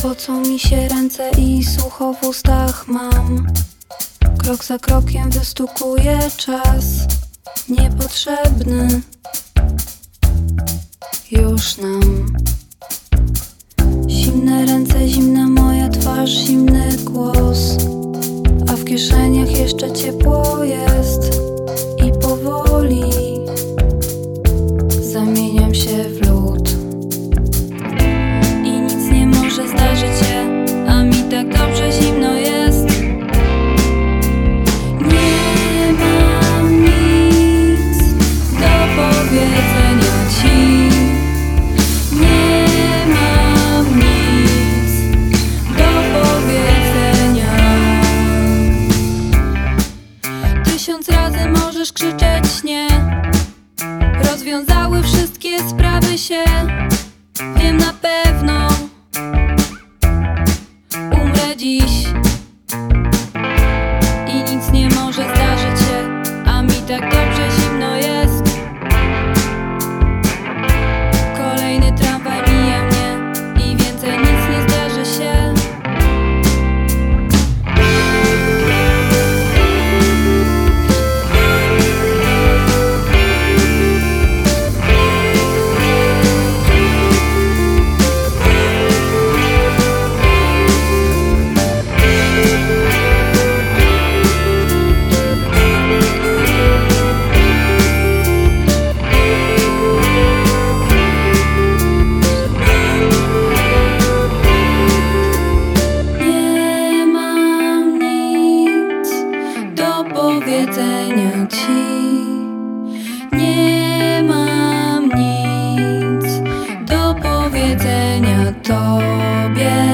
Pocą mi się ręce i sucho w ustach mam. Krok za krokiem wystukuje czas niepotrzebny już nam. Zimne ręce, zimna moja twarz, zimny głos, a w kieszeniach jeszcze ciepło jest. I powoli zamieniam się w lód. I nic nie może zdarzyć się, a mi tak dobrze zimno jest. Nie mam nic do powiedzenia ci. Nie mam nic do powiedzenia. 1000 razy możesz krzyczeć nie. Rozwiązały wszystkie sprawy się. Wiem na pewno, umrę dziś. I nic nie może zdarzyć się, a mi tak dobrze zimno jest. Kolejny tramwaj mija mnie i więcej nic nie zdarzy się. Powiedzenia ci. Nie mam nic do powiedzenia tobie.